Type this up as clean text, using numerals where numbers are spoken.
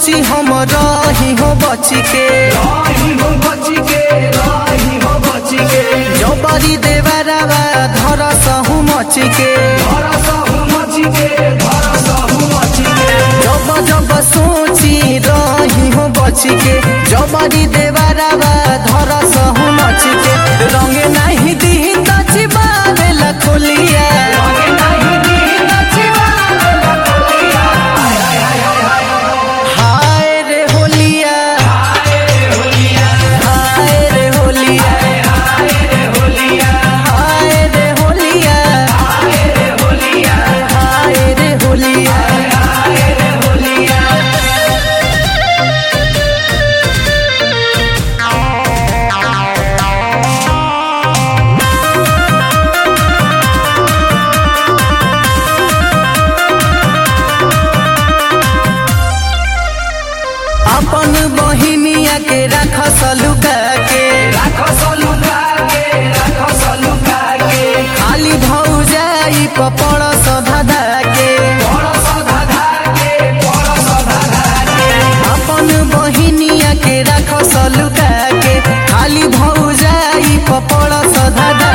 सोची हम रही हो बची के जबरी देवरवा धर सहु मची के जब जब सोची रही हो बची के जबरी देवरवा धर सहु मची के रंगे नहीं दी तचिबावे लखोलिया अपन बहिनिया के रख सलुका के खाली भौजाई पपड़ सधा के अपन बहिनिया के रख सलुका के खाली भौजाई पपड़ सधा